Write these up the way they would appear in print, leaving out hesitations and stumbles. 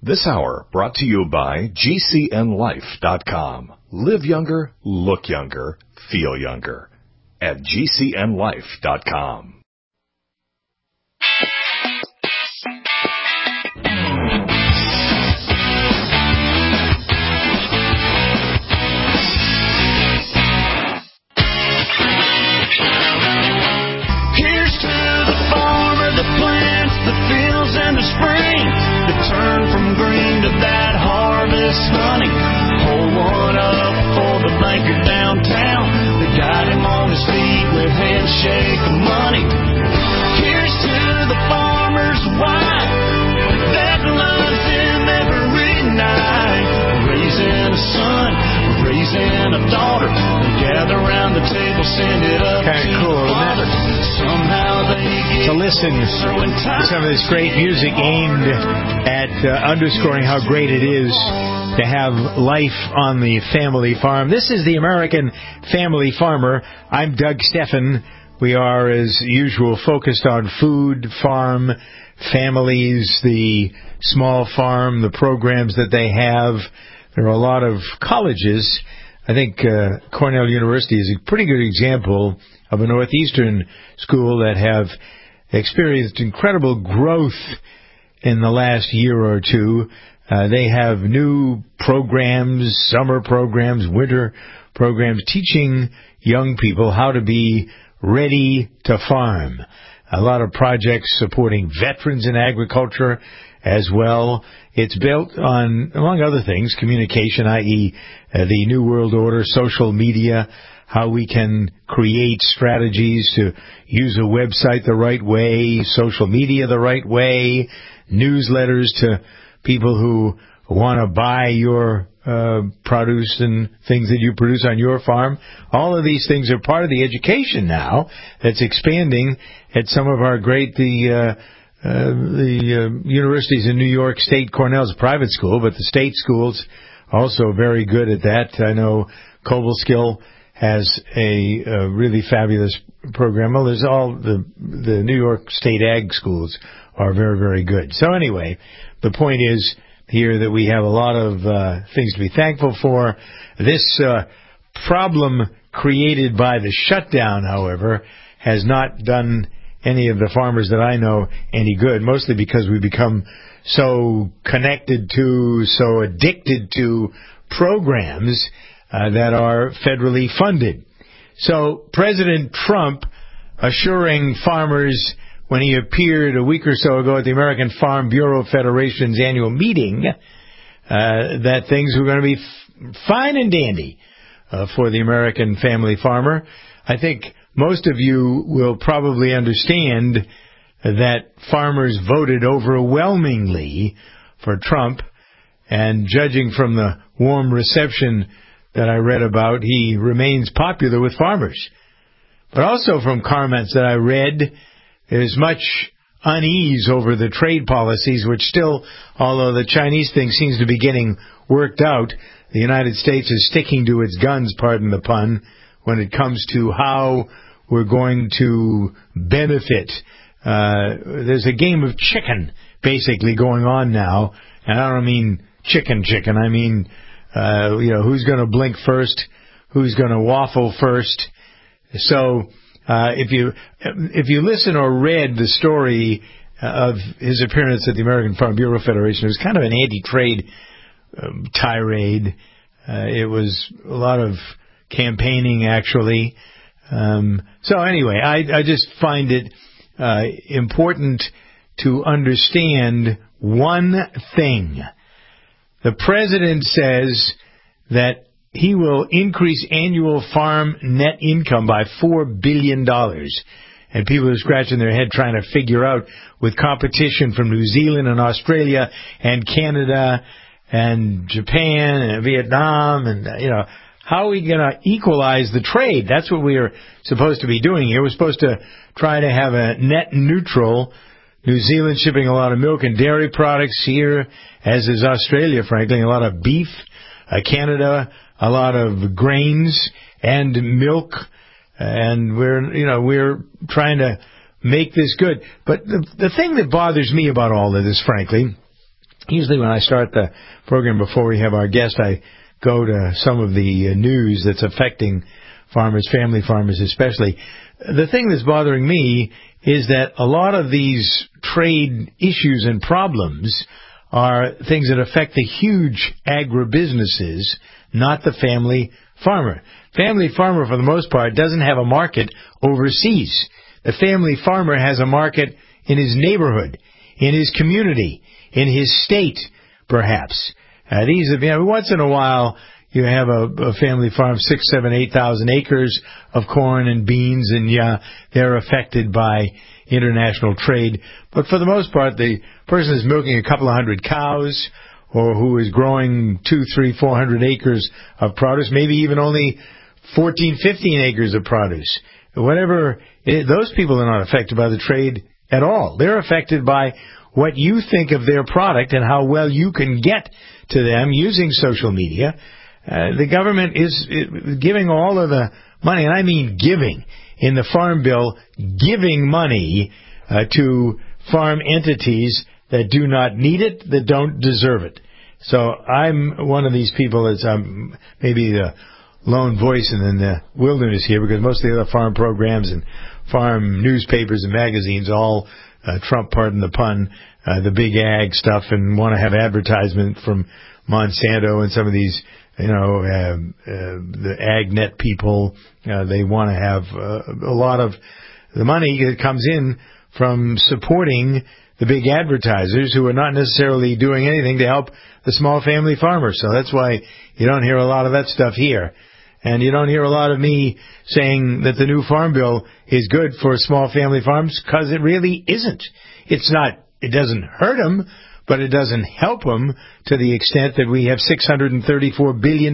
This hour brought to you by GCNLife.com. Live younger, look younger, feel younger at GCNLife.com. Here's to the farmer that plants the fields in the spring, that turn from green to that harvest honey. Hold one up for the banker downtown that got him on his feet with handshake money. Here's to the farmer's wife that loves him every night, raising a son, raising a daughter, gather around the table, send it up to cool, the father. Somehow they get to listen to some of this great music aimed at underscoring how great it is to have life on the family farm. This is the American Family Farmer. I'm Doug Steffen. We are, as usual, focused on food, farm, families, the small farm, the programs that they have. There are a lot of colleges. I think Cornell University is a pretty good example of a Northeastern school that have experienced incredible growth in the last year or two. They have new programs, summer programs, winter programs, teaching young people how to be ready to farm. A lot of projects supporting veterans in agriculture as well. It's built on, among other things, communication, i.e. The New World Order, social media, how we can create strategies to use a website the right way, social media the right way, newsletters to people who want to buy your produce and things that you produce on your farm. All of these things are part of the education now that's expanding at some of our great, the universities in New York State. Cornell's a private school, but the state schools also very good at that. I know Cobleskill has a really fabulous program. Well, there's all the New York State ag schools are very, very good. So anyway, the point is here that we have a lot of things to be thankful for. This problem created by the shutdown, however, has not done any of the farmers that I know any good, mostly because we become so connected to, so addicted to programs that are federally funded. So President Trump assuring farmers when he appeared a week or so ago at the American Farm Bureau Federation's annual meeting that things were going to be fine and dandy for the American family farmer. I think most of you will probably understand that farmers voted overwhelmingly for Trump, and judging from the warm reception that I read about, he remains popular with farmers. But also from comments that I read, there's much unease over the trade policies, which still, although the Chinese thing seems to be getting worked out, the United States is sticking to its guns, pardon the pun, when it comes to how we're going to benefit. There's a game of chicken basically going on now, and I don't mean chicken. I mean, who's going to blink first, who's going to waffle first. So if you listen or read the story of his appearance at the American Farm Bureau Federation, it was kind of an anti-trade tirade. It was a lot of campaigning, actually. So anyway, I just find it important to understand one thing. The president says that he will increase annual farm net income by $4 billion. And people are scratching their head trying to figure out, with competition from New Zealand and Australia and Canada and Japan and Vietnam, and, how are we going to equalize the trade? That's what we are supposed to be doing here. We're supposed to try to have a net neutral. New Zealand shipping a lot of milk and dairy products here, as is Australia, frankly, a lot of beef. Canada, a lot of grains and milk. And we're trying to make this good. But the thing that bothers me about all of this, frankly, usually when I start the program before we have our guest, I go to some of the news that's affecting farmers, family farmers especially. The thing that's bothering me is that a lot of these trade issues and problems are things that affect the huge agribusinesses, not the family farmer. Family farmer, for the most part, doesn't have a market overseas. The family farmer has a market in his neighborhood, in his community, in his state, perhaps. These have, once in a while, you have a family farm, 6,000, 7,000, 8,000 acres of corn and beans, and they're affected by international trade. But for the most part, the person is milking a couple of hundred cows, or who is growing 200, 300, 400 acres of produce, maybe even only 14, 15 acres of produce. Whatever, those people are not affected by the trade at all. They're affected by what you think of their product and how well you can get to them using social media. The government is giving all of the money, and I mean giving, in the Farm Bill, giving money to farm entities that do not need it, that don't deserve it. So I'm one of these people that's maybe the lone voice in the wilderness here, because most of the other farm programs and farm newspapers and magazines all trump, pardon the pun, the big ag stuff, and want to have advertisement from Monsanto and some of these, the AgNet people. They want to have a lot of the money that comes in from supporting the big advertisers who are not necessarily doing anything to help the small family farmer. So that's why you don't hear a lot of that stuff here. And you don't hear a lot of me saying that the new Farm Bill is good for small family farms, because it really isn't. It doesn't hurt them, but it doesn't help them to the extent that we have $634 billion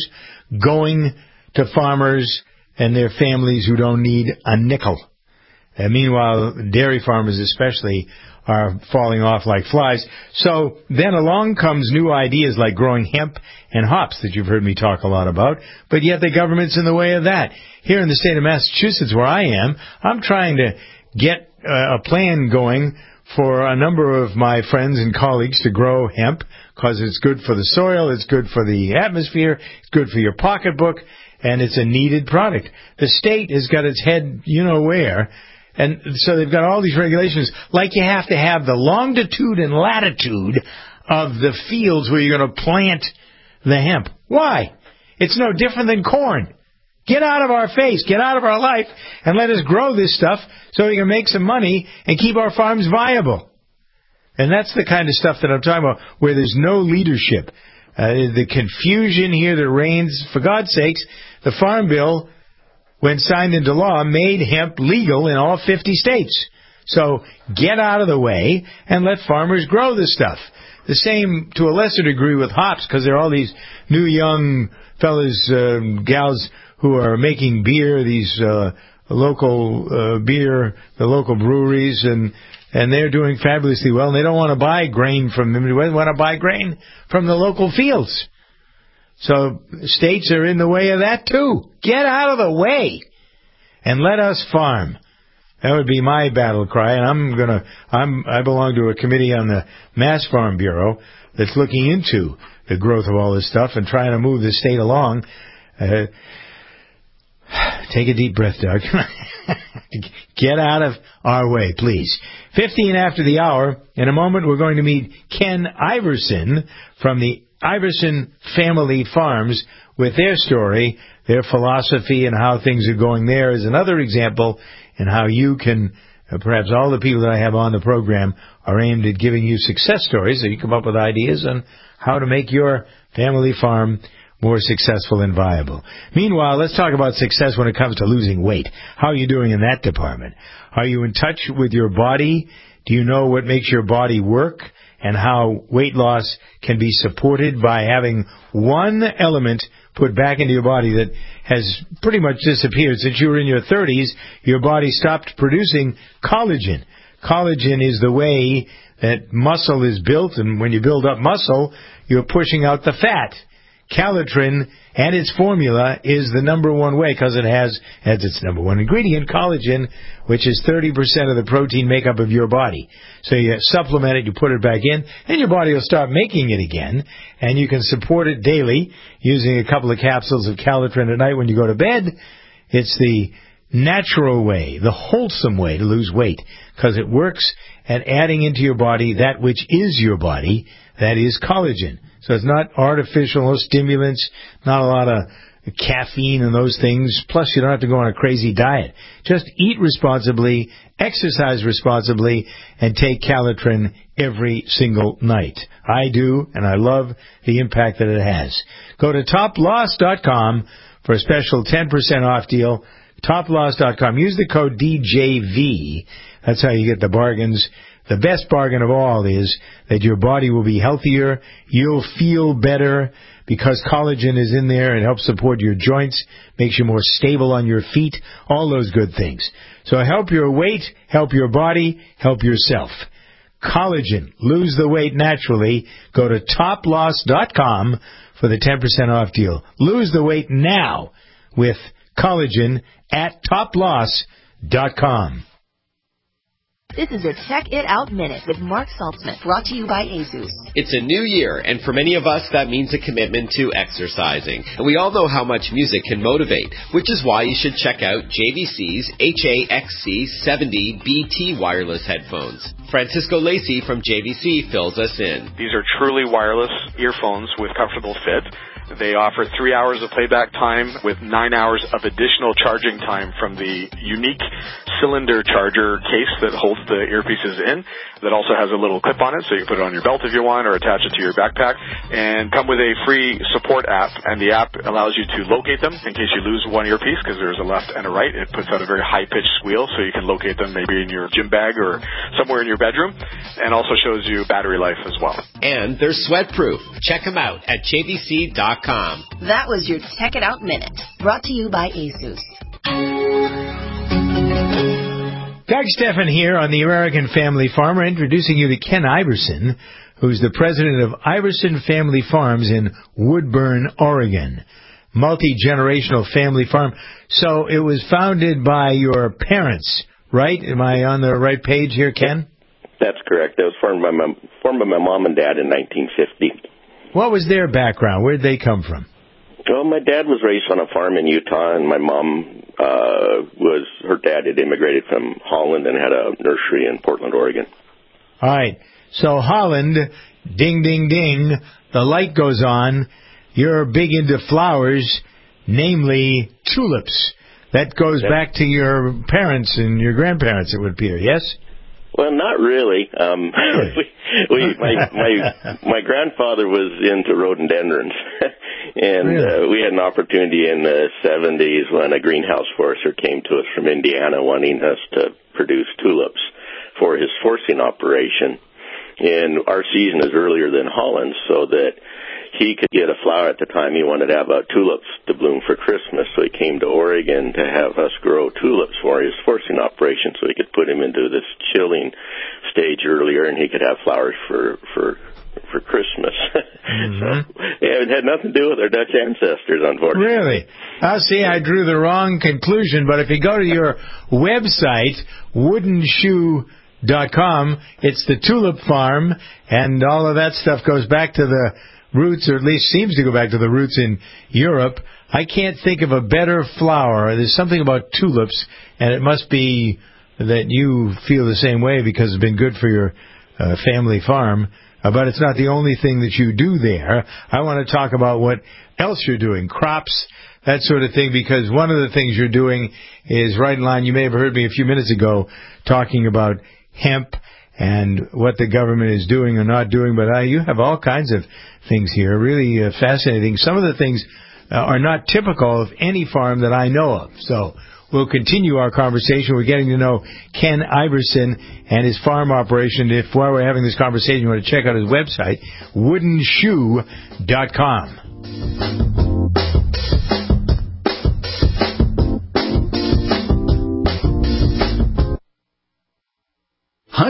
going to farmers and their families who don't need a nickel. And meanwhile, dairy farmers especially are falling off like flies. So then along comes new ideas like growing hemp and hops that you've heard me talk a lot about, but yet the government's in the way of that. Here in the state of Massachusetts, where I am, I'm trying to get a plan going for a number of my friends and colleagues to grow hemp, because it's good for the soil, it's good for the atmosphere, it's good for your pocketbook, and it's a needed product. The state has got its head where, and so they've got all these regulations, like you have to have the longitude and latitude of the fields where you're going to plant the hemp. Why? It's no different than corn. Get out of our face, get out of our life, and let us grow this stuff so we can make some money and keep our farms viable. And that's the kind of stuff that I'm talking about, where there's no leadership. The confusion here that reigns, for God's sakes, the Farm Bill, when signed into law, made hemp legal in all 50 states. So get out of the way and let farmers grow this stuff. The same, to a lesser degree, with hops, because there are all these new young fellas, gals, who are making beer, these local beer, the local breweries, and they're doing fabulously well. And they don't want to buy grain from them. They want to buy grain from the local fields. So states are in the way of that too. Get out of the way and let us farm. That would be my battle cry. And I belong to a committee on the Mass Farm Bureau that's looking into the growth of all this stuff and trying to move the state along. Take a deep breath, Doug. Get out of our way, please. 15 after the hour. In a moment, we're going to meet Ken Iverson from the Iverson Family Farms with their story, their philosophy, and how things are going there is another example, and how you can, perhaps all the people that I have on the program are aimed at giving you success stories so you come up with ideas on how to make your family farm more successful and viable. Meanwhile, let's talk about success when it comes to losing weight. How are you doing in that department? Are you in touch with your body? Do you know what makes your body work and how weight loss can be supported by having one element put back into your body that has pretty much disappeared? Since you were in your 30s, your body stopped producing collagen. Collagen is the way that muscle is built, and when you build up muscle, you're pushing out the fat. Calitrin and its formula is the number one way because it has, as its number one ingredient, collagen, which is 30% of the protein makeup of your body. So you supplement it, you put it back in, and your body will start making it again, and you can support it daily using a couple of capsules of Calitrin at night when you go to bed. It's the natural way, the wholesome way to lose weight because it works at adding into your body that which is your body, that is collagen. So it's not artificial, no stimulants, not a lot of caffeine and those things. Plus, you don't have to go on a crazy diet. Just eat responsibly, exercise responsibly, and take Calitrin every single night. I do, and I love the impact that it has. Go to toploss.com for a special 10% off deal. Toploss.com. Use the code DJV. That's how you get the bargains. The best bargain of all is that your body will be healthier, you'll feel better because collagen is in there. It helps support your joints, makes you more stable on your feet, all those good things. So help your weight, help your body, help yourself. Collagen, lose the weight naturally. Go to toploss.com for the 10% off deal. Lose the weight now with collagen at toploss.com. This is a Check It Out Minute with Mark Saltzman, brought to you by ASUS. It's a new year, and for many of us, that means a commitment to exercising. And we all know how much music can motivate, which is why you should check out JVC's HAXC70BT wireless headphones. Francisco Lacey from JVC fills us in. These are truly wireless earphones with comfortable fit. They offer 3 hours of playback time with 9 hours of additional charging time from the unique cylinder charger case that holds the earpieces in. That also has a little clip on it, so you can put it on your belt if you want or attach it to your backpack. And come with a free support app, and the app allows you to locate them in case you lose one earpiece because there's a left and a right. It puts out a very high-pitched squeal, so you can locate them maybe in your gym bag or somewhere in your bedroom, and also shows you battery life as well. And they're sweat-proof. Check them out at jvc.com. That was your Check It Out Minute, brought to you by ASUS. Doug Steffen here on the American Family Farmer, introducing you to Ken Iverson, who's the president of Iverson Family Farms in Woodburn, Oregon. Multi-generational family farm. So it was founded by your parents, right? Am I on the right page here, Ken? That's correct. That was formed by my mom and dad in 1950. What was their background? Where did they come from? Well, my dad was raised on a farm in Utah, and my mom her dad had immigrated from Holland and had a nursery in Portland, Oregon. All right. So Holland, ding, ding, ding, the light goes on. You're big into flowers, namely tulips. That goes back to your parents and your grandparents, it would appear, yes? Well, not really. My grandfather was into rhododendrons, and really? We had an opportunity in the 70s when a greenhouse forester came to us from Indiana wanting us to produce tulips for his forcing operation. And our season is earlier than Holland, so that he could get a flower at the time. He wanted to have tulips to bloom for Christmas, so he came to Oregon to have us grow tulips for his forcing operation so he could put him into this chilling stage earlier and he could have flowers for Christmas. Mm-hmm. So it had nothing to do with our Dutch ancestors, unfortunately. Really? See, I drew the wrong conclusion, but if you go to your website, woodenshoe.com, it's the tulip farm, and all of that stuff goes back to the roots, or at least seems to go back to the roots in Europe. I can't think of a better flower. There's something about tulips, and it must be that you feel the same way because it's been good for your family farm. But it's not the only thing that you do there. I want to talk about what else you're doing, crops, that sort of thing, because one of the things you're doing is right in line. You may have heard me a few minutes ago talking about hemp and what the government is doing or not doing, but you have all kinds of things here, really fascinating. Some of the things are not typical of any farm that I know of. So we'll continue our conversation. We're getting to know Ken Iverson and his farm operation. If while we're having this conversation you want to check out his website, woodenshoe.com.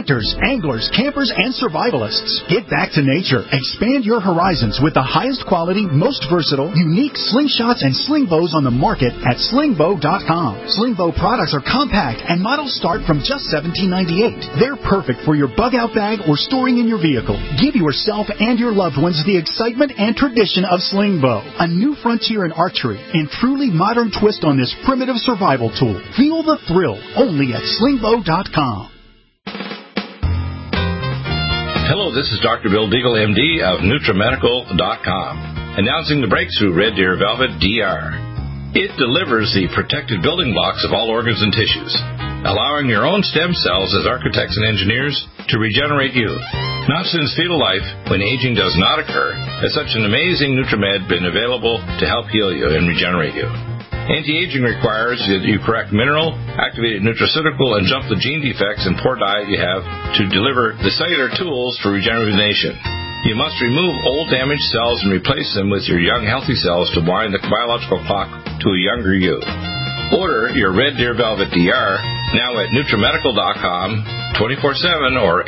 hunters, anglers, campers, and survivalists. Get back to nature. Expand your horizons with the highest quality, most versatile, unique slingshots and sling bows on the market at slingbow.com. Slingbow products are compact and models start from just $17.98. They're perfect for your bug-out bag or storing in your vehicle. Give yourself and your loved ones the excitement and tradition of Slingbow, a new frontier in archery and truly modern twist on this primitive survival tool. Feel the thrill only at slingbow.com. Hello, this is Dr. Bill Deagle, MD of NutriMedical.com, announcing the breakthrough Red Deer Velvet DR. It delivers the protected building blocks of all organs and tissues, allowing your own stem cells as architects and engineers to regenerate you. Not since fetal life, when aging does not occur, has such an amazing NutriMed been available to help heal you and regenerate you. Anti-aging requires that you correct mineral, activated nutraceutical, and jump the gene defects and poor diet you have to deliver the cellular tools for regeneration. You must remove old damaged cells and replace them with your young healthy cells to wind the biological clock to a younger you. Order your Red Deer Velvet DR now at NutriMedical.com 24/7 or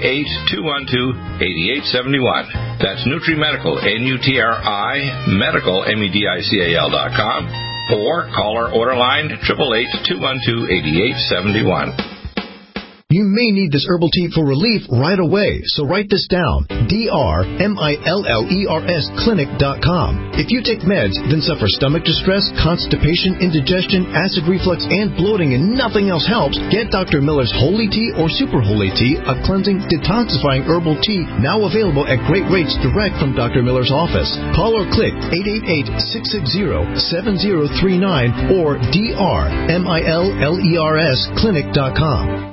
888-212-8871. That's NutriMedical, N-U-T-R-I, Medical, MEDICAL.com. Or call our order line 888-212-8871. You may need this herbal tea for relief right away, so write this down. DRMILLERS clinic.com. If you take meds, then suffer stomach distress, constipation, indigestion, acid reflux, and bloating, and nothing else helps, get Dr. Miller's Holy Tea or Super Holy Tea, a cleansing, detoxifying herbal tea, now available at great rates direct from Dr. Miller's office. Call or click 888-660-7039 or DRMILLERS clinic.com.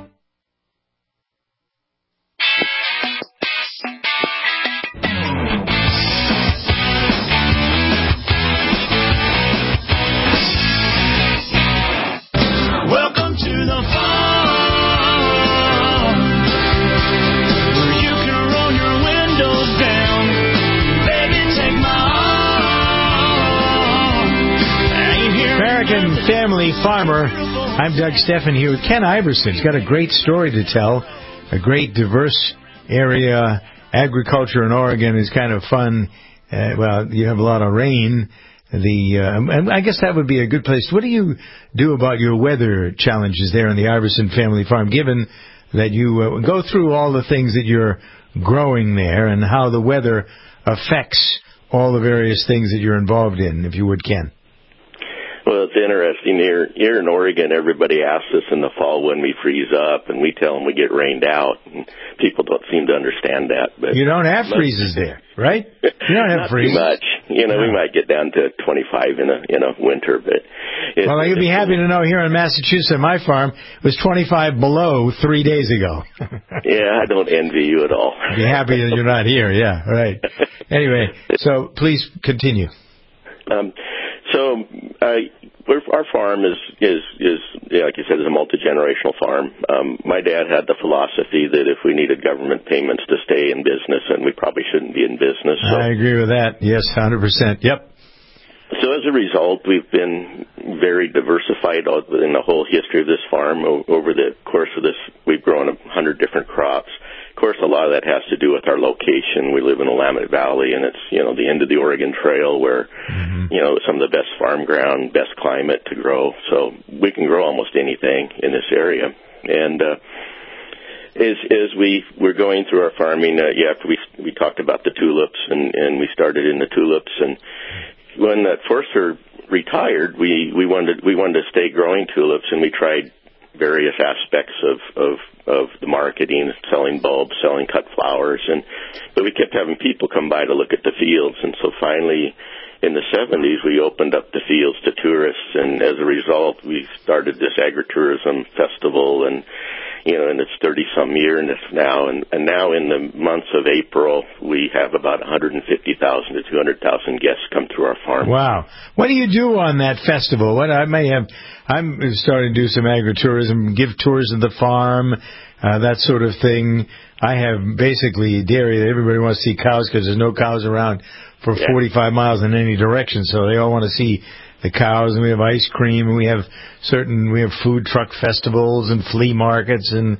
Family Farmer. I'm Doug Steffen here with Ken Iverson. He's got a great story to tell, a great diverse area. Agriculture in Oregon is kind of fun. Well, you have a lot of rain. And I guess that would be a good place. What do you do about your weather challenges there on the Iverson Family Farm, given that you go through all the things that you're growing there and how the weather affects all the various things that you're involved in, if you would, Ken? Well, it's interesting. Here in Oregon, everybody asks us in the fall when we freeze up, and we tell them we get rained out. And people don't seem to understand that. But you don't have freezes there, right? You don't have freezes. Not too much. You know, we might get down to 25 in a winter, but... Well, you'd be happy to know here in Massachusetts, at my farm, it was 25 below 3 days ago. Yeah, I don't envy you at all. I'd be happy that you're not here, yeah, right. Anyway, so please continue. Our farm is like you said, is a multi-generational farm. My dad had the philosophy that if we needed government payments to stay in business, then we probably shouldn't be in business. So. I agree with that. Yes, 100%. Yep. So as a result, we've been very diversified in the whole history of this farm. Over the course of this, we've grown 100 different crops. Of course, a lot of that has to do with our location. We live in the Willamette Valley, and it's, the end of the Oregon Trail where, some of the best farm ground, best climate to grow. So we can grow almost anything in this area. And as we were going through our farming, after we talked about the tulips, and we started in the tulips. And when that Forster retired, we wanted to stay growing tulips, and we tried various aspects of the marketing, selling bulbs, selling cut flowers, but we kept having people come by to look at the fields, and so finally in the 70s we opened up the fields to tourists, and as a result we started this agritourism festival, and it's 30-some years now, and now in the months of April we have about 150,000 to 200,000 guests come through our farm. Wow. What do you do on that festival? I'm starting to do some agritourism, give tours of the farm, that sort of thing. I have basically dairy. Everybody wants to see cows because there's no cows around for 45 miles in any direction, so they all want to see the cows, and we have ice cream, and we have food truck festivals and flea markets and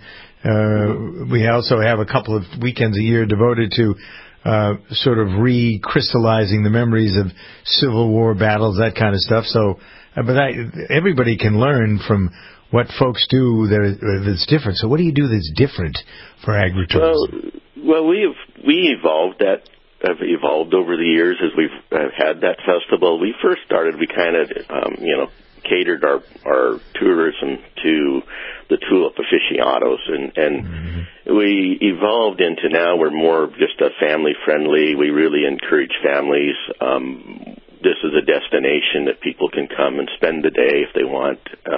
We also have a couple of weekends a year devoted to sort of recrystallizing the memories of Civil War battles, that kind of stuff. So, everybody can learn from what folks do that's different. So what do you do that's different for agritourism? Well, we evolved that. Have evolved over the years as we've had that festival. We first started, we kind of, catered our tourism to the tulip aficionados, and we evolved into now we're more just a family-friendly. We really encourage families. This is a destination that people can come and spend the day if they want,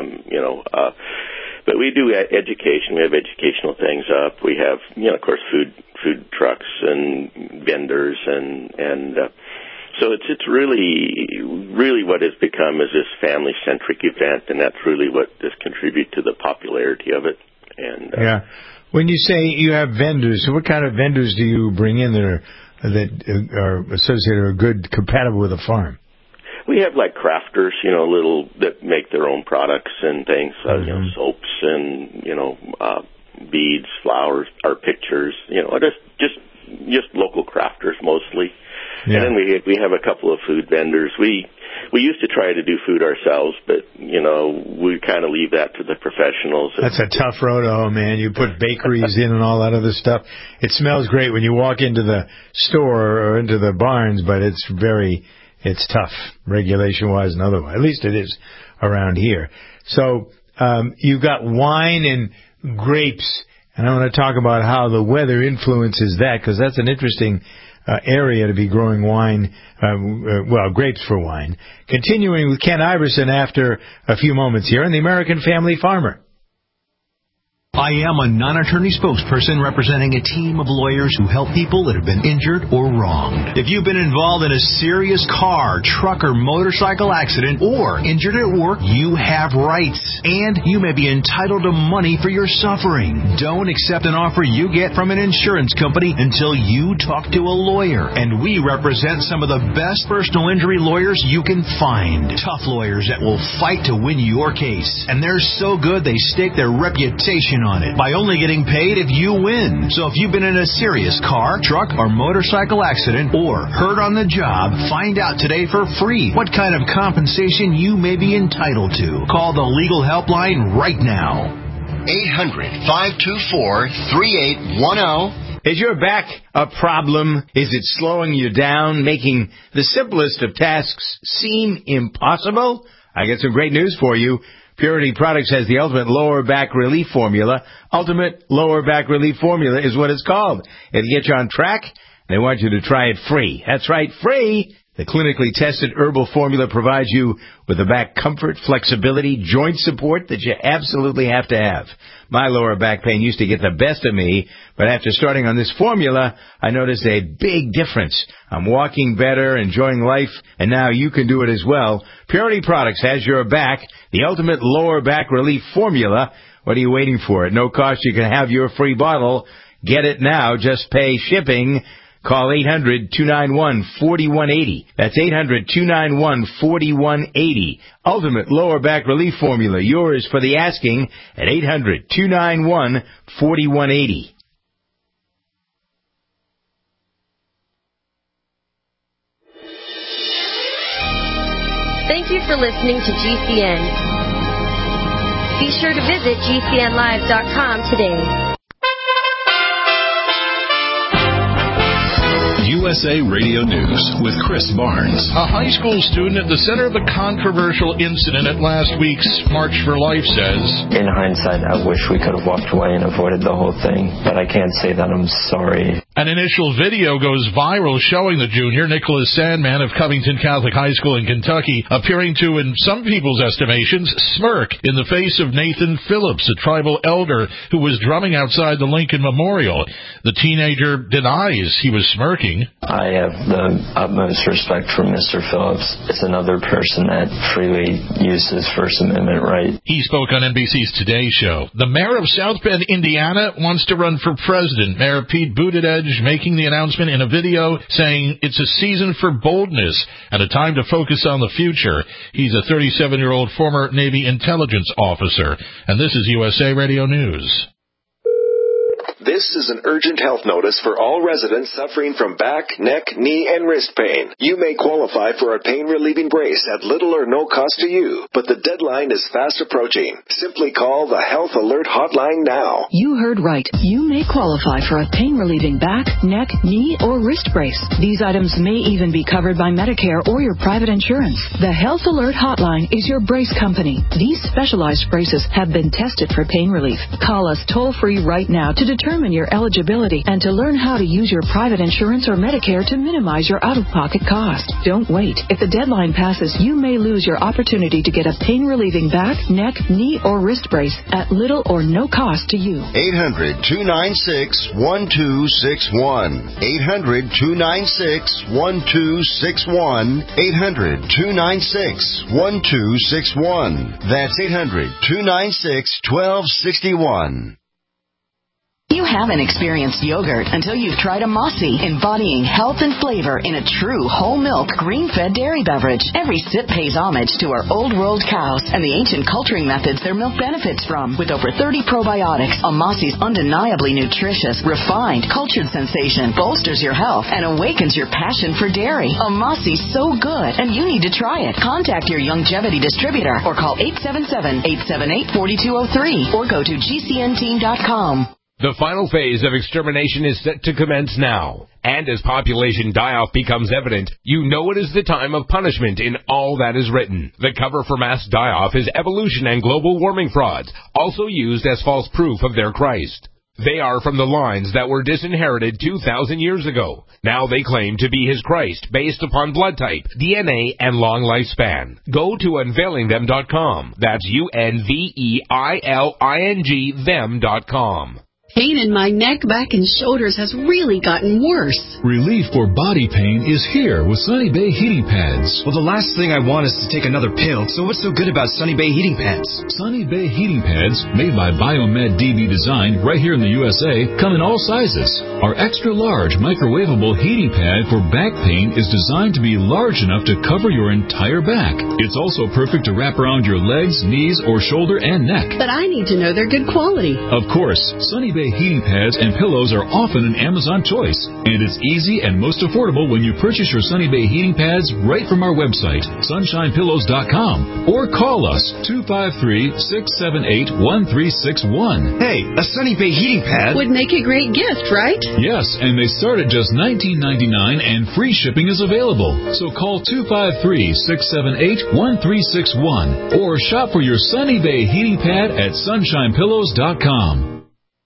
But we do education. We have educational things up. We have, of course, food trucks and vendors, and so it's really what has become is this family-centric event, and that's really what has contributed to the popularity of it. And when you say you have vendors, so what kind of vendors do you bring in that are associated or good, compatible with a farm? We have like crafters, little that make their own products and things, soaps and beads, flowers, art pictures, just local crafters mostly. Yeah. And then we have a couple of food vendors. We used to try to do food ourselves, but we kind of leave that to the professionals. That's a tough road, man. You put bakeries in and all that other stuff. It smells great when you walk into the store or into the barns, but it's tough, regulation-wise and otherwise. At least it is around here. So you've got wine and grapes, and I want to talk about how the weather influences that, because that's an interesting area to be growing wine, grapes for wine. Continuing with Ken Iverson after a few moments here on The American Family Farmer. I am a non-attorney spokesperson representing a team of lawyers who help people that have been injured or wronged. If you've been involved in a serious car, truck, or motorcycle accident or injured at work, you have rights, and you may be entitled to money for your suffering. Don't accept an offer you get from an insurance company until you talk to a lawyer, and we represent some of the best personal injury lawyers you can find. Tough lawyers that will fight to win your case, and they're so good they stake their reputation on it by only getting paid if you win. So if you've been in a serious car, truck, or motorcycle accident or hurt on the job, find out today for free what kind of compensation you may be entitled to. Call the legal helpline right now. 800-524-3810. Is your back a problem? Is it slowing you down, making the simplest of tasks seem impossible? I got some great news for you. Purity Products has the Ultimate Lower Back Relief Formula. Ultimate Lower Back Relief Formula is what it's called. It'll get you on track. They want you to try it free. That's right, free. The clinically tested herbal formula provides you with the back comfort, flexibility, joint support that you absolutely have to have. My lower back pain used to get the best of me, but after starting on this formula, I noticed a big difference. I'm walking better, enjoying life, and now you can do it as well. Purity Products has your back, the Ultimate Lower Back Relief Formula. What are you waiting for? At no cost, you can have your free bottle. Get it now. Just pay shipping. Call 800-291-4180. That's 800-291-4180. Ultimate Lower Back Relief Formula. Yours for the asking at 800-291-4180. Thank you for listening to GCN. Be sure to visit GCNlive.com today. USA Radio News with Chris Barnes. A high school student at the center of a controversial incident at last week's March for Life says, in hindsight, I wish we could have walked away and avoided the whole thing, but I can't say that I'm sorry. An initial video goes viral showing the junior, Nicholas Sandman of Covington Catholic High School in Kentucky, appearing to, in some people's estimations, smirk in the face of Nathan Phillips, a tribal elder who was drumming outside the Lincoln Memorial. The teenager denies he was smirking. I have the utmost respect for Mr. Phillips. It's another person that freely used his First Amendment right. He spoke on NBC's Today Show. The mayor of South Bend, Indiana, wants to run for president. Mayor Pete Buttigieg making the announcement in a video saying it's a season for boldness and a time to focus on the future. He's a 37-year-old former Navy intelligence officer. And this is USA Radio News. This is an urgent health notice for all residents suffering from back, neck, knee, and wrist pain. You may qualify for a pain-relieving brace at little or no cost to you, but the deadline is fast approaching. Simply call the Health Alert Hotline now. You heard right. You may qualify for a pain-relieving back, neck, knee, or wrist brace. These items may even be covered by Medicare or your private insurance. The Health Alert Hotline is your brace company. These specialized braces have been tested for pain relief. Call us toll-free right now to determine your eligibility and to learn how to use your private insurance or Medicare to minimize your out-of-pocket cost. Don't wait. If the deadline passes, you may lose your opportunity to get a pain-relieving back, neck, knee, or wrist brace at little or no cost to you. 800-296-1261. 800-296-1261. 800-296-1261. That's 800-296-1261. You haven't experienced yogurt until you've tried a Mossy, embodying health and flavor in a true whole milk, green-fed dairy beverage. Every sip pays homage to our old-world cows and the ancient culturing methods their milk benefits from. With over 30 probiotics, a Mossy's undeniably nutritious, refined, cultured sensation bolsters your health and awakens your passion for dairy. A Mossy's so good, and you need to try it. Contact your Youngevity distributor or call 877-878-4203 or go to gcnteam.com. The final phase of extermination is set to commence now. And as population die-off becomes evident, you know it is the time of punishment in all that is written. The cover for mass die-off is evolution and global warming frauds, also used as false proof of their Christ. They are from the lines that were disinherited 2,000 years ago. Now they claim to be his Christ based upon blood type, DNA, and long lifespan. Go to unveilingthem.com. That's UNVEILING them.com. Pain in my neck, back, and shoulders has really gotten worse. Relief for body pain is here with Sunny Bay heating pads. Well, the last thing I want is to take another pill, so what's so good about Sunny Bay heating pads? Sunny Bay heating pads, made by Biomed DB Design right here in the USA, come in all sizes. Our extra large microwavable heating pad for back pain is designed to be large enough to cover your entire back. It's also perfect to wrap around your legs, knees, or shoulder and neck. But I need to know they're good quality. Of course, Sunny Bay heating pads and pillows are often an Amazon choice, and it's easy and most affordable when you purchase your Sunny Bay heating pads right from our website, sunshinepillows.com, or call us 253-678-1361. Hey, a Sunny Bay heating pad would make a great gift, right? Yes, and they start at just $19.99 and free shipping is available. So call 253-678-1361 or shop for your Sunny Bay heating pad at sunshinepillows.com.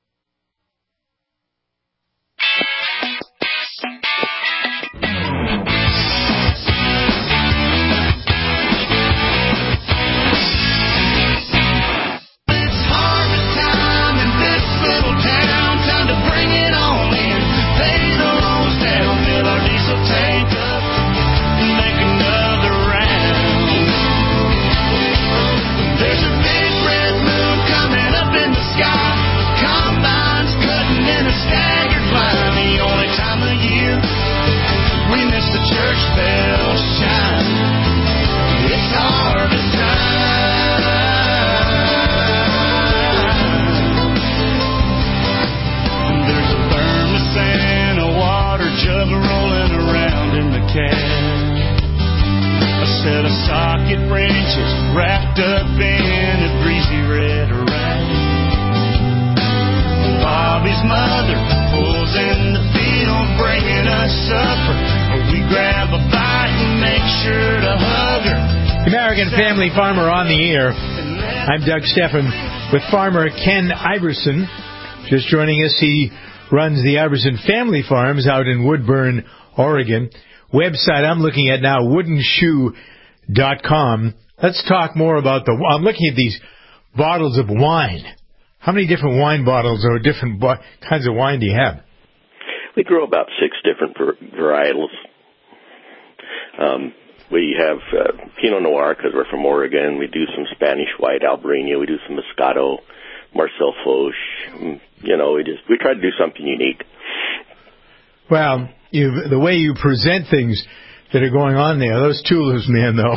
Family Farmer on the air. I'm Doug Steffen with farmer Ken Iverson. Just joining us, he runs the Iverson Family Farms out in Woodburn, Oregon. Website I'm looking at now, woodenshoe.com. Let's talk more about I'm looking at these bottles of wine. How many different wine bottles or different kinds of wine do you have? We grow about 6 different varietals. We have Pinot Noir because we're from Oregon. We do some Spanish White, Albariño. We do some Moscato, Marcel Foch. We try to do something unique. Well, the way you present things that are going on there, those tulips, man, though,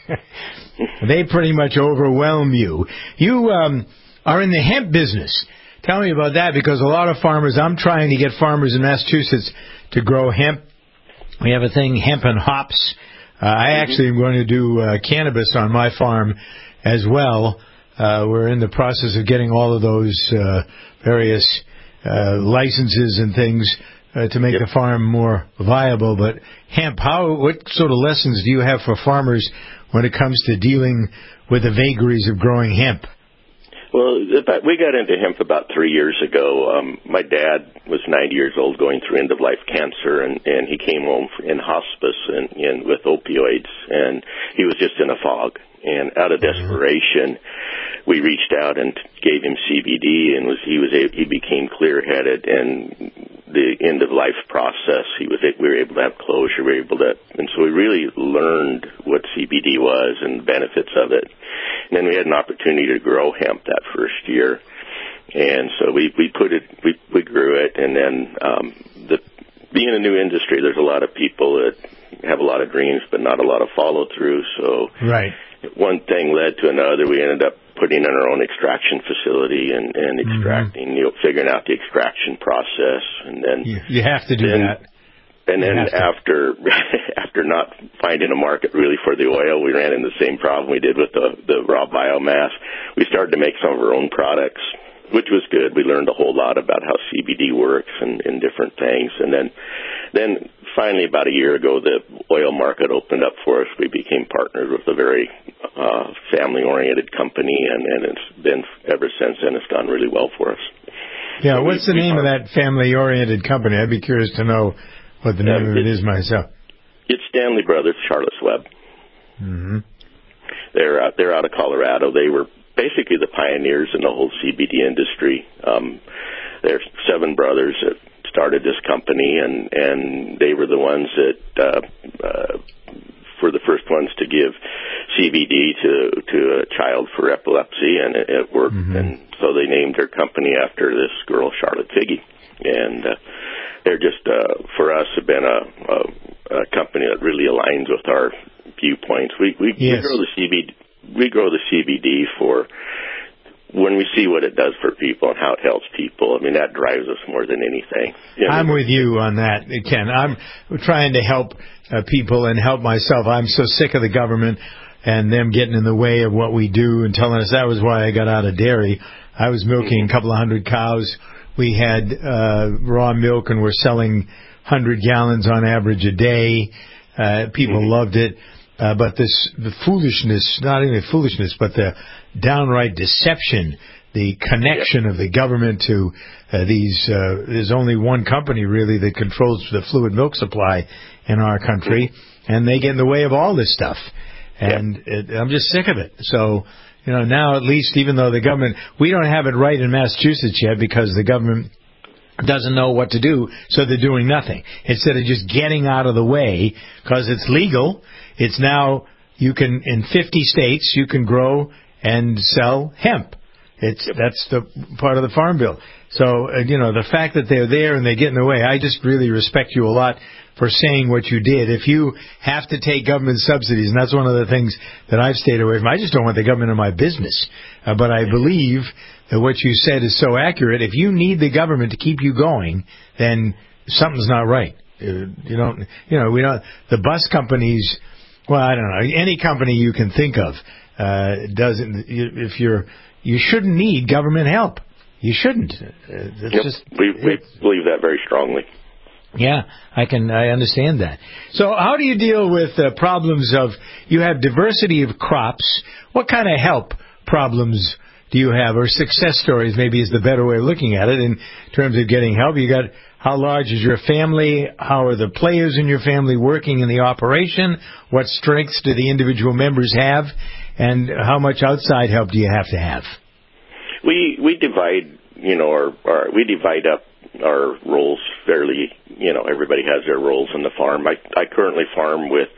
they pretty much overwhelm you. You are in the hemp business. Tell me about that, because a lot of farmers, I'm trying to get farmers in Massachusetts to grow hemp. We have a thing, hemp and hops. I actually am going to do cannabis on my farm as well. We're in the process of getting all of those various licenses and things to make the farm more viable. But hemp, what sort of lessons do you have for farmers when it comes to dealing with the vagaries of growing hemp? Well, we got into hemp about 3 years ago. My dad was 90 years old going through end-of-life cancer, and he came home in hospice and with opioids, and he was just in a fog. And out of desperation, we reached out and gave him CBD, and he became clear-headed. And the end-of-life process, we were able to have closure. And so we really learned what CBD was and the benefits of it. And then we had an opportunity to grow hemp that first year, and so we grew it. And then being a new industry, there's a lot of people that have a lot of dreams, but not a lot of follow through. So one thing led to another. We ended up putting in our own extraction facility and extracting, figuring out the extraction process, and then you have to do that. And then after not finding a market really for the oil, we ran into the same problem we did with the raw biomass. We started to make some of our own products, which was good. We learned a whole lot about how CBD works and different things. And then finally, about a year ago, the oil market opened up for us. We became partnered with a very family-oriented company, and it's been ever since then. It's done really well for us. Yeah, what's the name of that family-oriented company? I'd be curious to know what the name of it is myself. It's Stanley Brothers, Charlotte's Web. Mm-hmm. They're out of Colorado. They were basically the pioneers in the whole CBD industry. They're 7 brothers that started this company, and they were the ones that were the first ones to give CBD to a child for epilepsy, and it worked. Mm-hmm. And so they named their company after this girl, Charlotte Figge. And they're just, for us, have been a company that really aligns with our viewpoints. We grow the CBD for when we see what it does for people and how it helps people. I mean, that drives us more than anything. I'm with you on that, Ken. I'm trying to help people and help myself. I'm so sick of the government and them getting in the way of what we do and telling us. That was why I got out of dairy. I was milking a couple of hundred cows. We had raw milk, and we're selling 100 gallons on average a day. People loved it. But the foolishness, not only foolishness, but the downright deception, the connection of the government to there's only one company really that controls the fluid milk supply in our country, and they get in the way of all this stuff. And I'm just sick of it. So, now at least, even though the government, we don't have it right in Massachusetts yet because the government doesn't know what to do, so they're doing nothing. Instead of just getting out of the way, because it's legal, it's now, you can, in 50 states, you can grow and sell hemp. That's the part of the Farm Bill. So, the fact that they're there and they get in the way, I just really respect you a lot for saying what you did. If you have to take government subsidies, and that's one of the things that I've stayed away from, I just don't want the government in my business. But I believe that what you said is so accurate. If you need the government to keep you going, then something's not right. The bus companies, well, I don't know, any company you can think of doesn't, you shouldn't need government help. You shouldn't. We believe that very strongly. Yeah, I understand that. So how do you deal with problems of, you have diversity of crops. What kind of help problems do you have, or success stories maybe is the better way of looking at it in terms of getting help? You got, how large is your family? How are the players in your family working in the operation? What strengths do the individual members have? And how much outside help do you have to have? We divide, we divide up our roles fairly, everybody has their roles in the farm. I currently farm with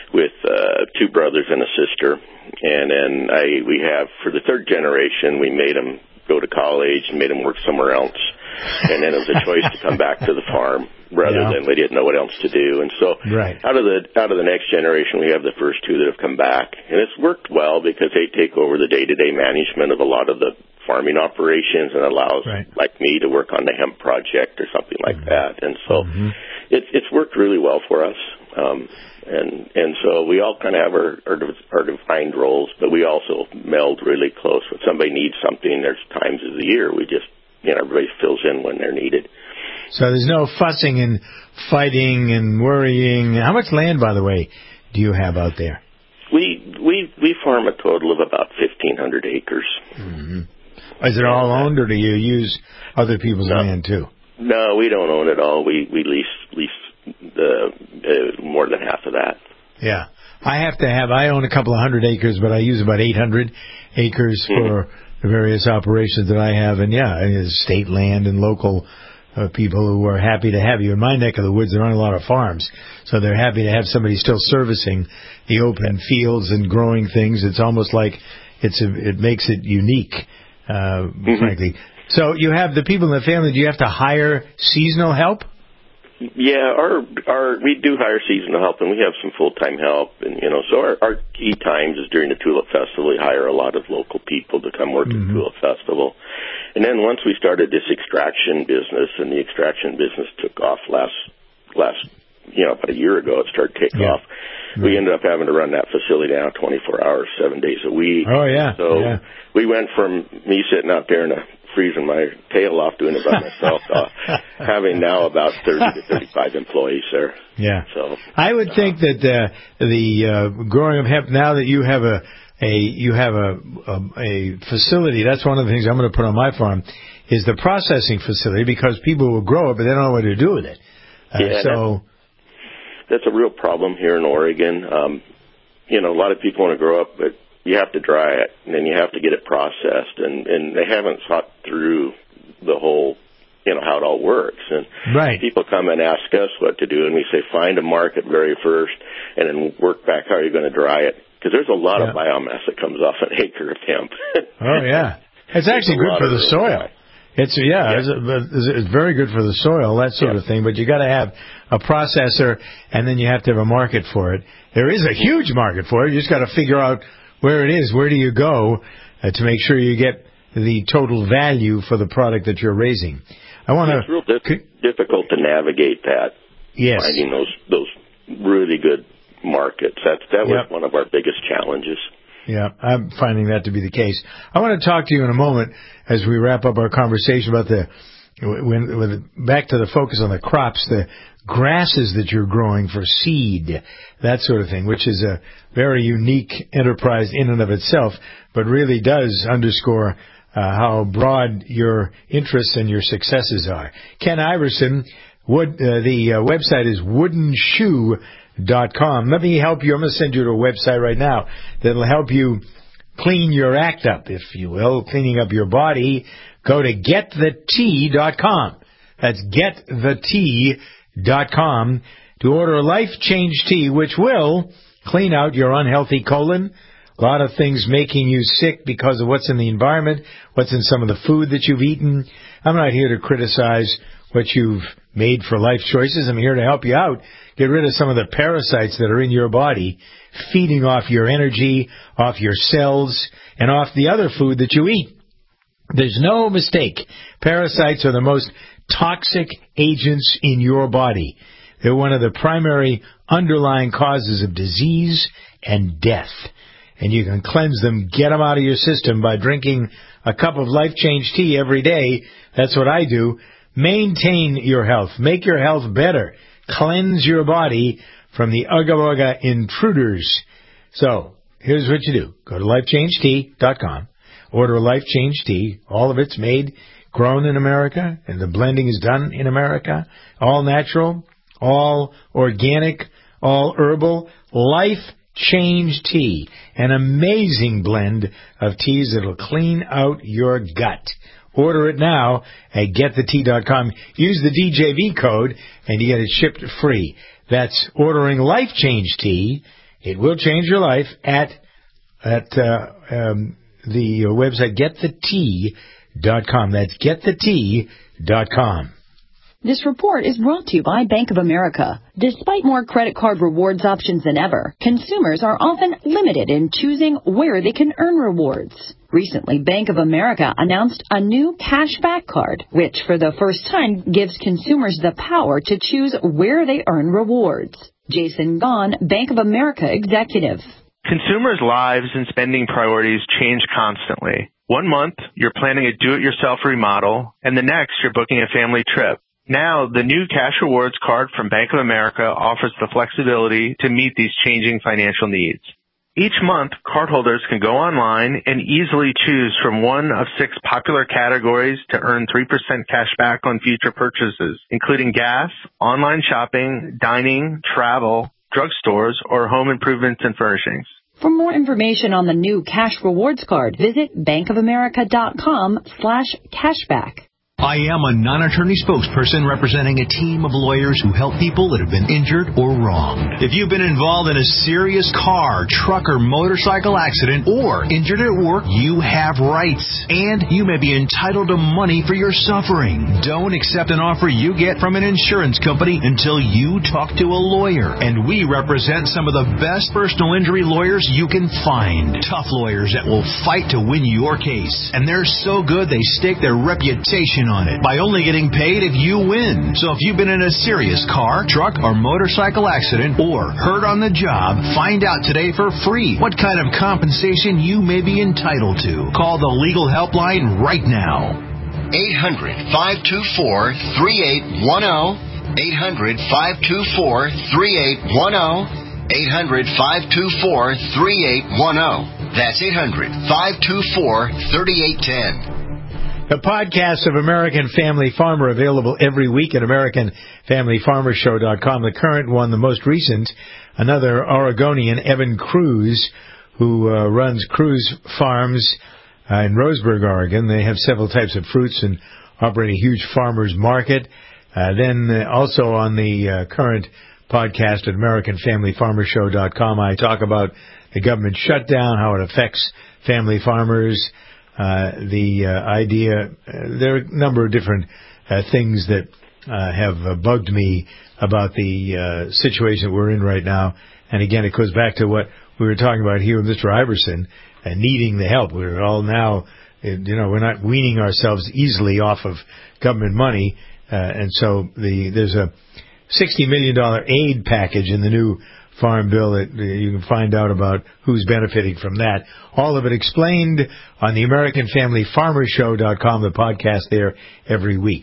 2 brothers and a sister, and then we have, for the 3rd generation, we made them go to college and made them work somewhere else, and then it was a choice to come back to the farm rather than we didn't know what else to do. And so out of the next generation, we have the first 2 that have come back, and it's worked well because they take over the day-to-day management of a lot of the farming operations and allows like me to work on the hemp project or something like that. And so it's worked really well for us. And so we all kind of have our defined roles, but we also meld really close. When somebody needs something, there's times of the year we just, everybody fills in when they're needed. So there's no fussing and fighting and worrying. How much land, by the way, do you have out there? We farm a total of about 1,500 acres. Is it all owned, or do you use other people's land too? No, we don't own it all. We lease more than half of that. Yeah. I own a couple of hundred acres, but I use about 800 acres for the various operations that I have. And state land and local people who are happy to have you. In my neck of the woods, there aren't a lot of farms, so they're happy to have somebody still servicing the open fields and growing things. It's almost like it makes it unique, frankly. So you have the people in the family. Do you have to hire seasonal help? Yeah, we do hire seasonal help, and we have some full-time help. And so our key times is during the Tulip Festival. We hire a lot of local people to come work at the Tulip Festival. And then once we started this extraction business, and the extraction business took off last about a year ago, it started taking off. We ended up having to run that facility now 24 hours, 7 days a week. Oh, yeah. So we went from me sitting out there and freezing my tail off doing it by myself, having now about 30 to 35 employees there. Yeah. So I would think that the growing of hemp, now that you have a facility, that's one of the things I'm going to put on my farm, is the processing facility, because people will grow it, but they don't know what to do with it. That's a real problem here in Oregon. A lot of people want to grow up, but you have to dry it, and then you have to get it processed, and they haven't thought through the whole, how it all works. And people come and ask us what to do, and we say find a market very first, and then work back how you're going to dry it, because there's a lot of biomass that comes off an acre of hemp. Oh, yeah. It's actually good for the soil. It's very good for the soil, that sort of thing. But you got to have a processor, and then you have to have a market for it. There is a huge market for it. You just got to figure out where it is. Where do you go to make sure you get the total value for the product that you're raising? It's real difficult to navigate that. Yes, finding those really good markets. That was one of our biggest challenges. Yeah, I'm finding that to be the case. I want to talk to you in a moment as we wrap up our conversation about back to the focus on the crops, the grasses that you're growing for seed, that sort of thing, which is a very unique enterprise in and of itself, but really does underscore how broad your interests and your successes are. Ken Iverson, the website is woodenshoe.com. Let me help you. I'm going to send you to a website right now that'll help you clean your act up, if you will, cleaning up your body. Go to getthetea.com. That's getthetea.com to order a Life Change Tea, which will clean out your unhealthy colon. A lot of things making you sick because of what's in the environment, what's in some of the food that you've eaten. I'm not here to criticize what you've made for life choices. I'm here to help you out. Get rid of some of the parasites that are in your body, feeding off your energy, off your cells, and off the other food that you eat. There's no mistake. Parasites are the most toxic agents in your body. They're one of the primary underlying causes of disease and death. And you can cleanse them, get them out of your system by drinking a cup of Life Change Tea every day. That's what I do. Maintain your health. Make your health better. Cleanse your body from the ugga-wugga intruders. So, here's what you do. Go to lifechangetea.com. Order a Life Change Tea. All of it's made, grown in America, and the blending is done in America. All natural, all organic, all herbal. Life Change Tea. An amazing blend of teas that'll clean out your gut. Order it now at getthetea.com. Use the DJV code, and you get it shipped free. That's ordering Life Change Tea. It will change your life at the website getthetea.com. That's getthetea.com. This report is brought to you by Bank of America. Despite more credit card rewards options than ever, consumers are often limited in choosing where they can earn rewards. Recently, Bank of America announced a new cashback card, which for the first time gives consumers the power to choose where they earn rewards. Jason Gahn, Bank of America executive. Consumers' lives and spending priorities change constantly. 1 month, you're planning a do-it-yourself remodel, and the next, you're booking a family trip. Now, the new Cash Rewards card from Bank of America offers the flexibility to meet these changing financial needs. Each month, cardholders can go online and easily choose from one of 6 popular categories to earn 3% cash back on future purchases, including gas, online shopping, dining, travel, drugstores, or home improvements and furnishings. For more information on the new Cash Rewards card, visit bankofamerica.com/cashback. I am a non-attorney spokesperson representing a team of lawyers who help people that have been injured or wronged. If you've been involved in a serious car, truck, or motorcycle accident or injured at work, you have rights, and you may be entitled to money for your suffering. Don't accept an offer you get from an insurance company until you talk to a lawyer, and we represent some of the best personal injury lawyers you can find. Tough lawyers that will fight to win your case, and they're so good they stake their reputation on it by only getting paid if you win. So if you've been in a serious car, truck, or motorcycle accident or hurt on the job, find out today for free what kind of compensation you may be entitled to. Call the legal helpline right now. 800-524-3810. 800-524-3810. 800-524-3810. That's 800-524-3810. The podcast of American Family Farmer available every week at AmericanFamilyFarmerShow.com. The current one, the most recent, another Oregonian, Evan Cruz, who runs Cruz Farms in Roseburg, Oregon. They have several types of fruits and operate a huge farmers market. Then also on the current podcast at AmericanFamilyFarmerShow.com, I talk about the government shutdown, how it affects family farmers. The idea, there are a number of different things that have bugged me about the situation that we're in right now. And again, it goes back to what we were talking about here with Mr. Iverson, needing the help. We're all now, we're not weaning ourselves easily off of government money. And so there's a $60 million aid package in the new Farm Bill that you can find out about who's benefiting from that. All of it explained on the AmericanFamilyFarmerShow.com, the podcast there every week.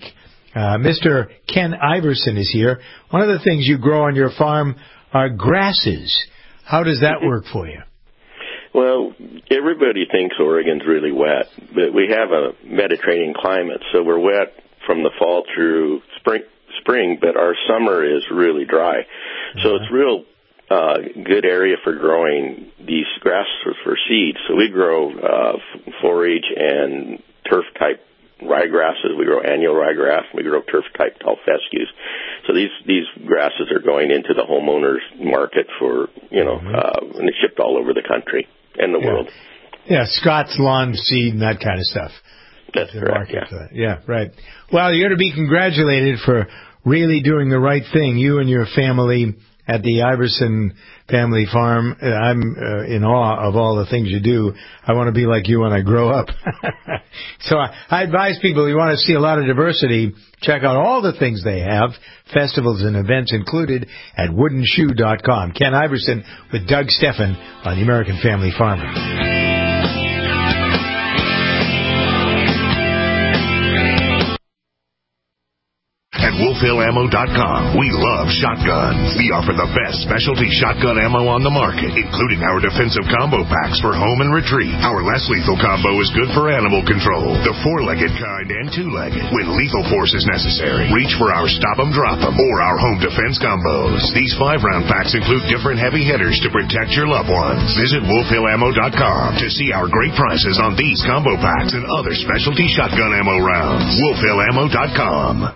Mr. Ken Iverson is here. One of the things you grow on your farm are grasses. How does that work for you? Well, everybody thinks Oregon's really wet, but we have a Mediterranean climate, so we're wet from the fall through spring, but our summer is really dry. So it's real good area for growing these grasses for seeds. So we grow forage and turf-type ryegrasses. We grow annual ryegrass. We grow turf-type tall fescues. So these grasses are going into the homeowners market for, and they're shipped all over the country and the world. Yeah, Scott's lawn seed and that kind of stuff. That's correct, yeah, right. Well, you're to be congratulated for really doing the right thing, you and your family at the Iverson Family Farm. I'm in awe of all the things you do. I want to be like you when I grow up. So I advise people, you want to see a lot of diversity, check out all the things they have, festivals and events included at woodenshoe.com. Ken Iverson with Doug Steffen on the American Family Farmer. At WolfHillAmmo.com, we love shotguns. We offer the best specialty shotgun ammo on the market, including our defensive combo packs for home and retreat. Our less lethal combo is good for animal control, the 4-legged kind and 2-legged. When lethal force is necessary, reach for our Stop 'em, Drop 'em, or our home defense combos. These 5-round packs include different heavy hitters to protect your loved ones. Visit WolfHillAmmo.com to see our great prices on these combo packs and other specialty shotgun ammo rounds. WolfHillAmmo.com.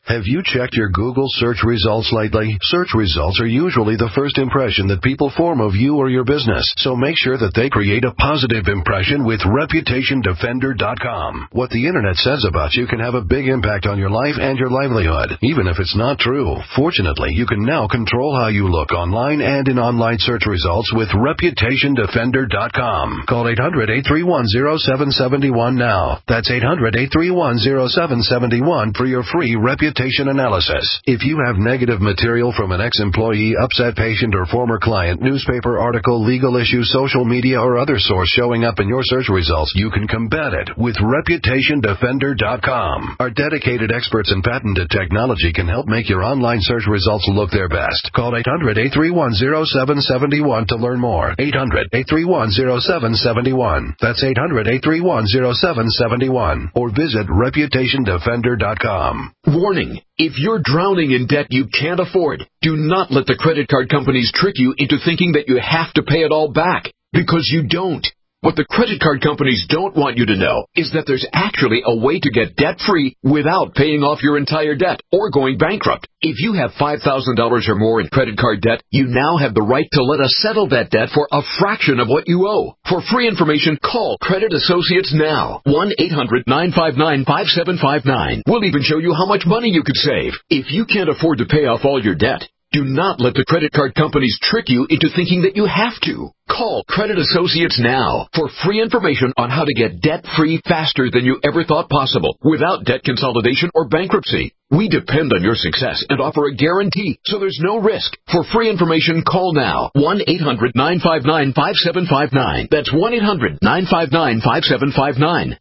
Have you checked your Google search results lately? Search results are usually the first impression that people form of you or your business, so make sure that they create a positive impression with ReputationDefender.com. What the Internet says about you can have a big impact on your life and your livelihood, even if it's not true. Fortunately, you can now control how you look online and in online search results with ReputationDefender.com. Call 800-831-0771 now. That's 800-831-0771 for your free reputation analysis. If you have negative material from an ex-employee, upset patient, or former client, newspaper article, legal issue, social media, or other source showing up in your search results, you can combat it with ReputationDefender.com. Our dedicated experts in patented technology can help make your online search results look their best. Call 800-831-0771 to learn more. 800-831-0771. That's 800-831-0771. Or visit ReputationDefender.com. Warning. If you're drowning in debt you can't afford, do not let the credit card companies trick you into thinking that you have to pay it all back, because you don't. What the credit card companies don't want you to know is that there's actually a way to get debt-free without paying off your entire debt or going bankrupt. If you have $5,000 or more in credit card debt, you now have the right to let us settle that debt for a fraction of what you owe. For free information, call Credit Associates now. 1-800-959-5759. We'll even show you how much money you could save. If you can't afford to pay off all your debt, do not let the credit card companies trick you into thinking that you have to. Call Credit Associates now for free information on how to get debt-free faster than you ever thought possible without debt consolidation or bankruptcy. We depend on your success and offer a guarantee, so there's no risk. For free information, call now. 1-800-959-5759. That's 1-800-959-5759.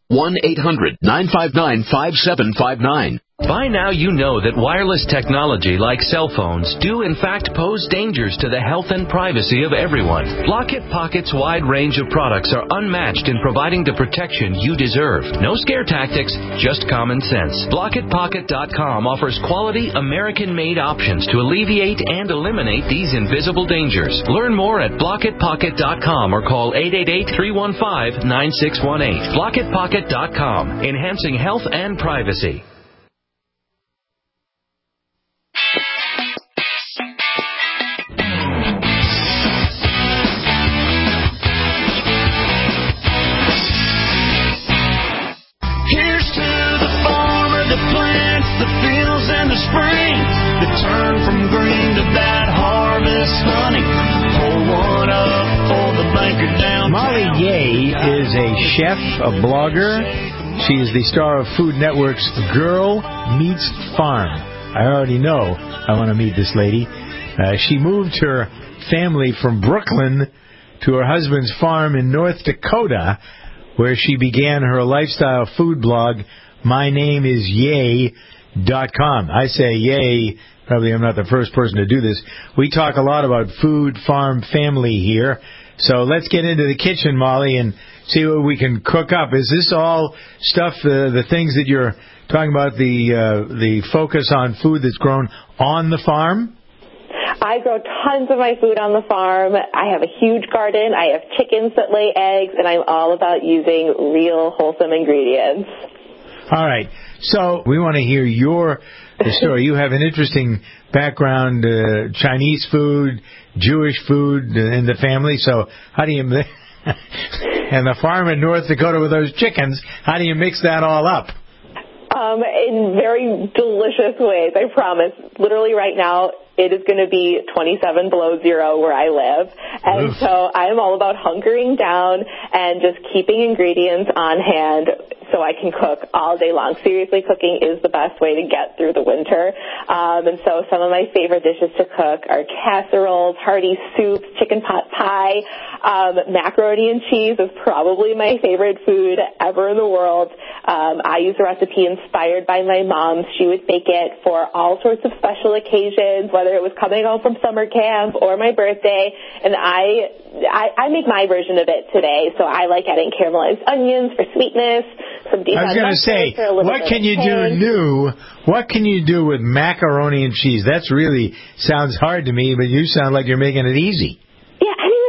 1-800-959-5759. By now you know that wireless technology like cell phones do in fact pose dangers to the health and privacy of everyone. Blockit Pocket's wide range of products are unmatched in providing the protection you deserve. No scare tactics, just common sense. BlockitPocket.com offers quality American-made options to alleviate and eliminate these invisible dangers. Learn more at BlockitPocket.com or call 888-315-9618. BlockitPocket.com, enhancing health and privacy. Spring, the turn from green to bad harvest hunting. Pull one up for the banker downtown. Molly Yeh is a chef, a blogger. She is the star of Food Network's Girl Meets Farm. I already know I want to meet this lady. She moved her family from Brooklyn to her husband's farm in North Dakota, where she began her lifestyle food blog, My Name is Yeh.com. I say yay. Probably I'm not the first person to do this. We talk a lot about food, farm, family here. So let's get into the kitchen, Molly, and see what we can cook up. Is this all stuff, the things that you're talking about, the focus on food that's grown on the farm? I grow tons of my food on the farm. I have a huge garden. I have chickens that lay eggs, and I'm all about using real, wholesome ingredients. All right. So we want to hear your story. You have an interesting background, Chinese food, Jewish food in the family. So how do you, and the farm in North Dakota with those chickens, how do you mix that all up? In very delicious ways, I promise. Literally right now, it is going to be 27 below zero where I live. And so I'm all about hunkering down and just keeping ingredients on hand so I can cook all day long. Seriously, cooking is the best way to get through the winter. And so some of my favorite dishes to cook are casseroles, hearty soups, chicken pot pie. Macaroni and cheese is probably my favorite food ever in the world. I use a recipe inspired by my mom. She would make it for all sorts of special occasions, whether it was coming home from summer camp or my birthday. And I make my version of it today. So I like adding caramelized onions for sweetness. I was going to say, what can you do new? What can you do with macaroni and cheese? That's really sounds hard to me, but you sound like you're making it easy. Yeah, I mean, the thing with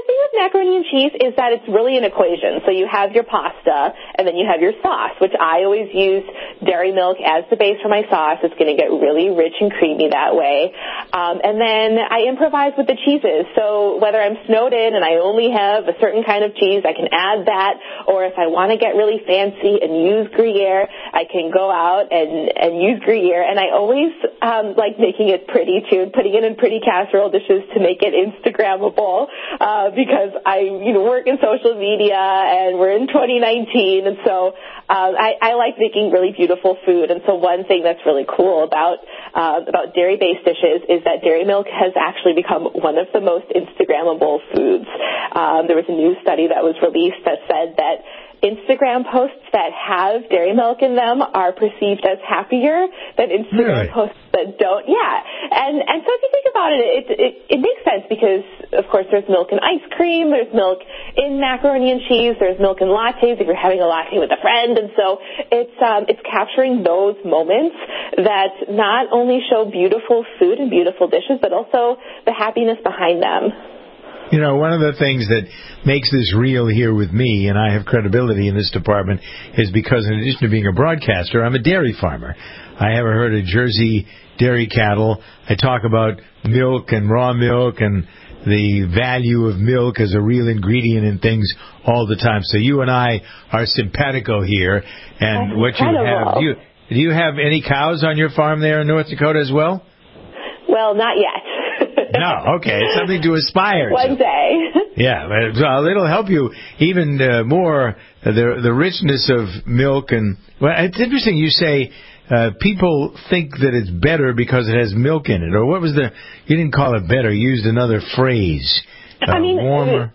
macaroni and cheese is that it's really an equation. So you have your pasta, and then you have your sauce, which I always use dairy milk as the base for my sauce. It's going to get really rich and creamy that way. And then I improvise with the cheeses. So whether I'm snowed in and I only have a certain kind of cheese, I can add that. Or if I want to get really fancy and use Gruyere, I can go out and use Gruyere. And I always like making it pretty, too, putting it in pretty casserole dishes to make it Instagrammable, because I work in social media and we're in 2019, and so I like making really beautiful food. And so one thing that's really cool about dairy-based dishes is that dairy milk has actually become one of the most Instagrammable foods. There was a new study that was released that said that Instagram posts that have dairy milk in them are perceived as happier than Instagram posts that don't. Yeah. And so if you think about it makes sense because, of course, there's milk in ice cream, there's milk in macaroni and cheese, there's milk in lattes if you're having a latte with a friend. And so it's capturing those moments that not only show beautiful food and beautiful dishes, but also the happiness behind them. One of the things that makes this real here with me, and I have credibility in this department, is because in addition to being a broadcaster, I'm a dairy farmer. I have a herd of Jersey dairy cattle. I talk about milk and raw milk and the value of milk as a real ingredient in things all the time. So you and I are simpatico here. And what you have, do you have any cows on your farm there in North Dakota as well? Well, not yet. No, okay. It's something to aspire to. One day. Yeah, well, it'll help you even more, the richness of milk. And well, it's interesting you say people think that it's better because it has milk in it. Or what was you didn't call it better, you used another phrase. Warmer.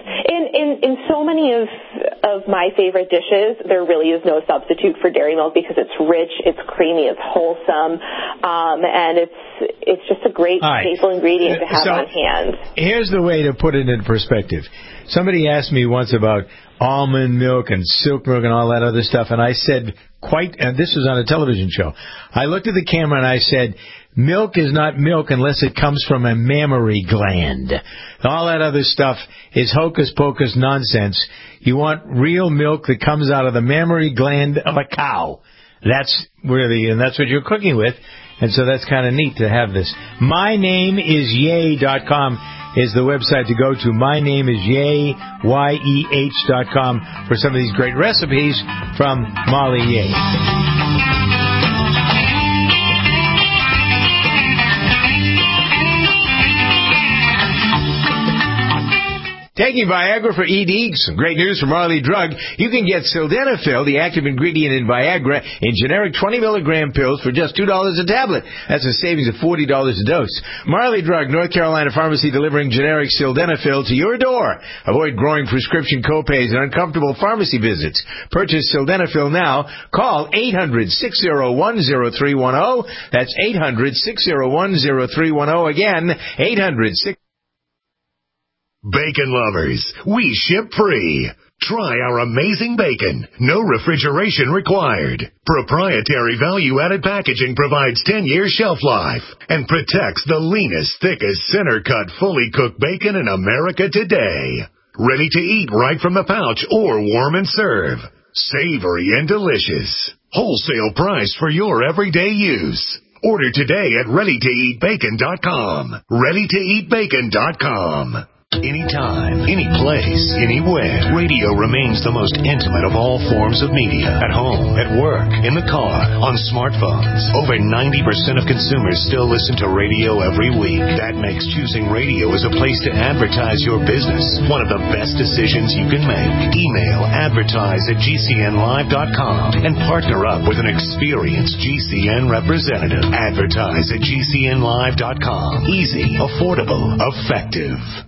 In so many of my favorite dishes, there really is no substitute for dairy milk because it's rich, it's creamy, it's wholesome, and it's just a great staple ingredient to have on hand. Here's the way to put it in perspective. Somebody asked me once about almond milk and silk milk and all that other stuff, and I said and this was on a television show, I looked at the camera and I said, milk is not milk unless it comes from a mammary gland. All that other stuff is hocus-pocus nonsense. You want real milk that comes out of the mammary gland of a cow. That's what you're cooking with. And so that's kind of neat to have this. MyNameIsYay.com is the website to go to. MyNameIsYay.com for some of these great recipes from Molly Yay. Taking Viagra for ED, some great news from Marley Drug. You can get Sildenafil, the active ingredient in Viagra, in generic 20-milligram pills for just $2 a tablet. That's a savings of $40 a dose. Marley Drug, North Carolina pharmacy delivering generic Sildenafil to your door. Avoid growing prescription copays and uncomfortable pharmacy visits. Purchase Sildenafil now. Call 800-601-0310. That's 800-601-0310. Again, 800-601-0310. Bacon lovers, we ship free. Try our amazing bacon. No refrigeration required. Proprietary value-added packaging provides 10-year shelf life and protects the leanest, thickest, center-cut, fully cooked bacon in America today. Ready to eat right from the pouch or warm and serve. Savory and delicious. Wholesale price for your everyday use. Order today at ReadyToEatBacon.com. ReadyToEatBacon.com. Anytime, any place, anywhere, radio remains the most intimate of all forms of media. At home, at work, in the car, on smartphones. Over 90% of consumers still listen to radio every week. That makes choosing radio as a place to advertise your business one of the best decisions you can make. Email advertise@gcnlive.com and partner up with an experienced GCN representative. Advertise@gcnlive.com. Easy, affordable, effective.